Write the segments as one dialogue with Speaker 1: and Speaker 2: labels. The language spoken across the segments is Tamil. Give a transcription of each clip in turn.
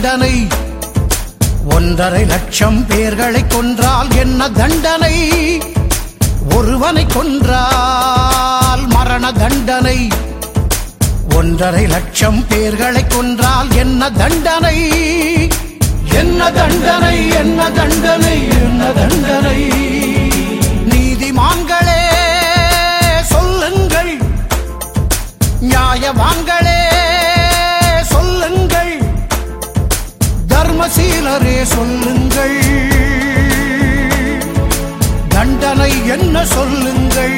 Speaker 1: தண்டனை? 1.5 லட்சம் பேர்களை கொன்றால் என்ன தண்டனை? ஒருவனை கொன்றால் மரண தண்டனை. 1.5 லட்சம் பேர்களை கொன்றால் என்ன தண்டனை? என்ன தண்டனை? என்ன தண்டனை? என்ன தண்டனை? நீதிமான்களே சொல்லுங்கள், நியாயவான்களே சொல்லுங்கள், தர்மசீலரே சொல்லுங்கள், தண்டனை என்ன சொல்லுங்கள்?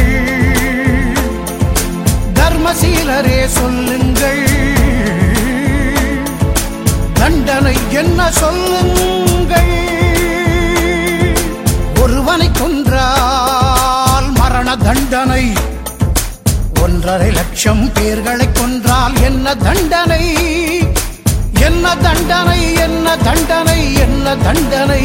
Speaker 1: தர்மசீலரே சொல்லுங்கள், தண்டனை என்ன சொல்லுங்கள்? ஒருவனை கொன்றால் மரண தண்டனை. 1.5 லட்சம் பேர்களை கொன்றால் என்ன தண்டனை? என்ன தண்டனை? என்ன தண்டனை? என்ன தண்டனை?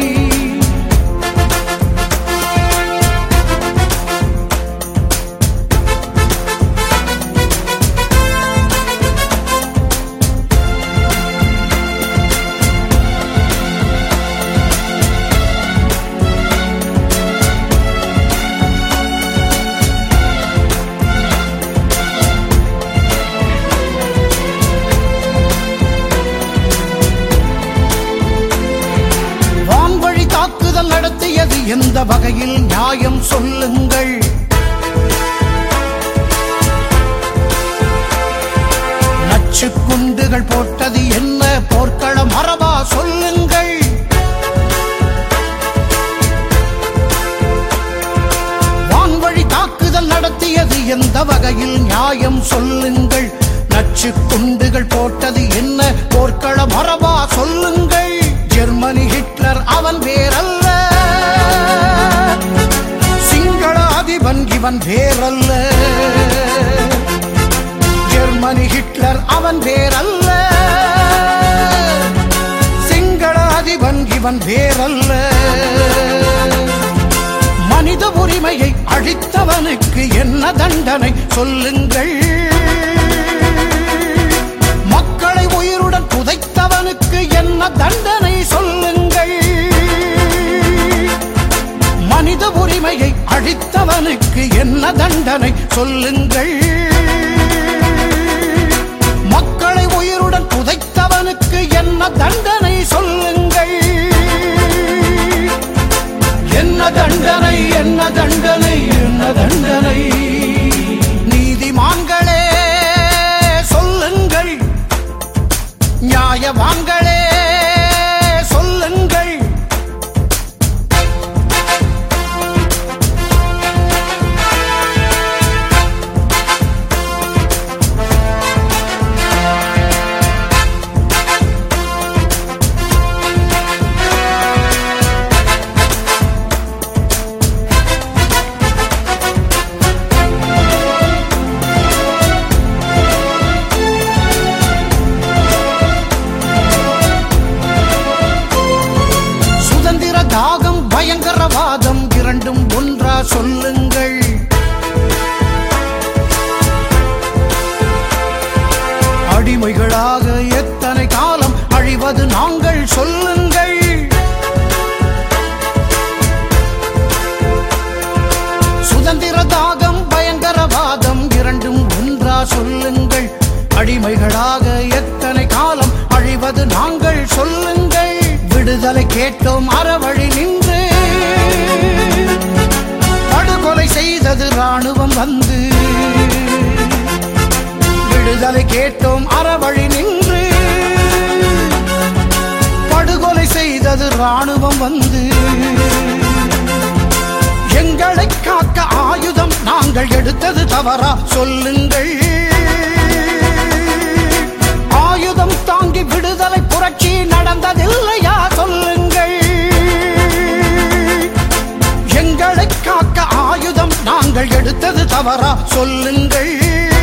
Speaker 1: நடத்தியது எந்த வகையில் நியாயம் சொல்லுங்கள்? நச்சு குண்டுகள் போட்டது என்ன போர்க்கள மரபா சொல்லுங்கள்? வான்வழி தாக்குதல் நடத்தியது எந்த வகையில் நியாயம் சொல்லுங்கள்? நச்சு குண்டுகள் போட்டது என்ன போர்க்கள மரபா சொல்லுங்கள்? ஜெர்மனி ஹிட்லர் அவன் வேறல்ல, சிங்கள அதிபன் இவன் வேறல்ல. ஜெர்மனி ஹிட்லர் அவன் வேறல்ல, சிங்கள அதிபன் இவன் வேறல்ல. மனித உரிமையை அழித்தவனுக்கு என்ன தண்டனை சொல்லுங்கள்? மக்களை உயிருடன் புதைத்தவனுக்கு என்ன தண்டனை சொல்லுங்கள்? மனித உரிமையை அழித்தவனுக்கு என்ன தண்டனை சொல்லுங்கள்? மக்களை உயிருடன் புதைத்தவனுக்கு என்ன தண்டனை சொல்லுங்கள்? என்ன தண்டனை? என்ன தண்டனை? என்ன தண்டனை? நீதிமான்களே சொல்லுங்கள், நியாயவான்களே சொல்லுங்கள். தாகம் பயங்கரவாதம் இரண்டும் ஒன்றா சொல்லுங்கள்? அடிமைகளாக எத்தனை காலம் அழிவது நாங்கள் சொல்லுங்கள்? சுதந்திர தாகம் பயங்கரவாதம் இரண்டும் ஒன்றா சொல்லுங்கள்? அடிமைகளாக எத்தனை காலம் அழிவது நாங்கள் சொல்லுங்கள்? விடுதலை கேட்டோம் அறவழி நின்று, படுகொலை செய்தது ராணுவம் வந்து. விடுதலை கேட்டோம் அறவழி நின்று, படுகொலை செய்தது ராணுவம் வந்து. எங்களை காக்க ஆயுதம் நாங்கள் எடுத்தது தவறா சொல்லுங்கள்? ஆயுதம் தாங்கி விடுதலை புரட்சி நடந்ததில்லையா சொல்லுங்கள்? எங்களை காக்க ஆயுதம் நாங்கள் எடுத்தது தவறா சொல்லுங்கள்?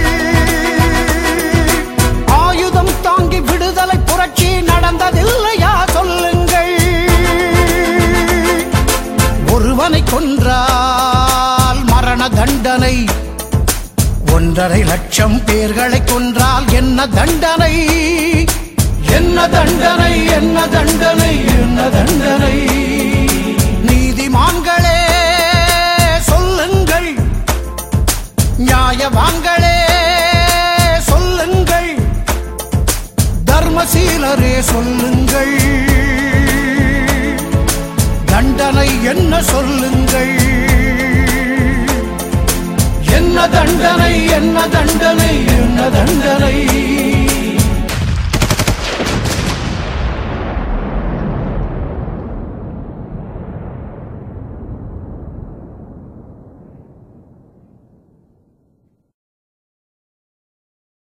Speaker 1: ஆயுதம் தாங்கி விடுதலை புரட்சி நடந்ததில்லையா சொல்லுங்கள்? ஒருவனை கொன்றால் மரண தண்டனை, 1.5 லட்சம் பேர்களை கொன்றால் என்ன தண்டனை? என்ன தண்டனை என்ன தண்டனை என்ன தண்டனை நீதிமான்களே சொல்லுங்கள் நியாயவான்களே சொல்லுங்கள் தர்மசீலரே சொல்லுங்கள் தண்டனை என்ன சொல்லுங்கள் என்ன தண்டனை என்ன தண்டனை என்ன தண்டனை